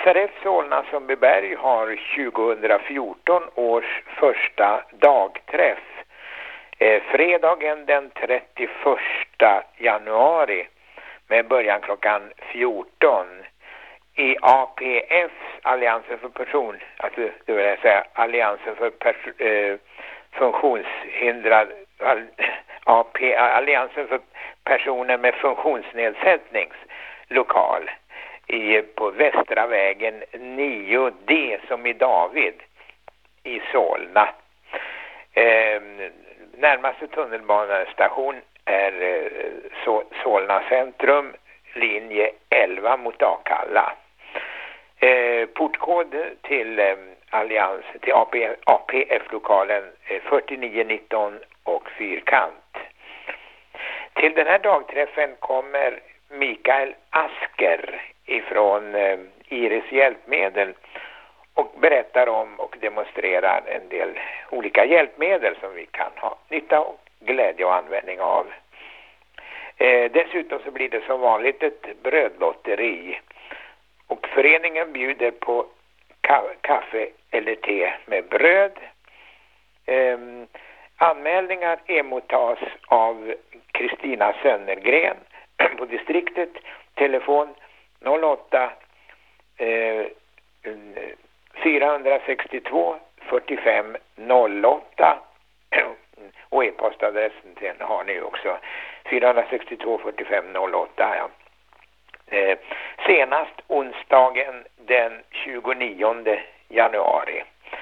SRF Solna-Sundbyberg har 2014 års första dagträff. Fredagen den 31 januari med början klockan 14 i APF, Alliansen för person, alltså det vill jag säga Alliansen för funktionshindrad, Alliansen för personer med funktionsnedsättningslokal på Västra vägen 9D som i David i Solna. Närmaste tunnelbanestation är Solna centrum, linje 11 mot Akalla. Portkod till Allians till APF-lokalen 4919 och fyrkant. Till den här dagträffen kommer Mikael Asker ifrån Iris Hjälpmedel och berättar om och demonstrerar en del olika hjälpmedel som vi kan ha nytta och glädje och användning av. Dessutom så blir det som vanligt ett brödlotteri och föreningen bjuder på kaffe eller te med bröd. Anmälningar emottas av Kristina Sönnergren på distriktet, telefon 08 462 45 08 och e-postadressen till har ni också 462 45 08 ja. Senast onsdagen den 29 januari.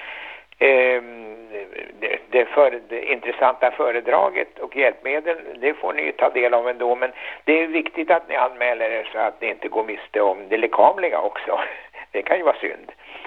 Det intressanta föredraget och hjälpmedel, det får ni ta del av ändå, men det är viktigt att ni anmäler er så att ni inte går miste om det lekamliga också. Det kan ju vara synd.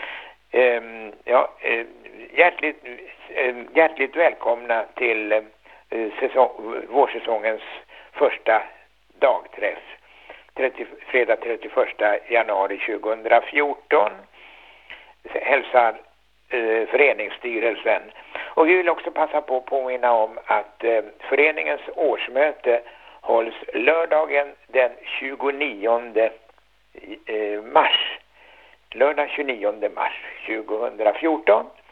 Hjärtligt välkomna till vårsäsongens första dagträff. Fredag 31 januari 2014 hälsar föreningsstyrelsen. Och vi vill också passa på att påminna om att föreningens årsmöte hålls lördagen den 29 mars. Lördag 29 mars 2014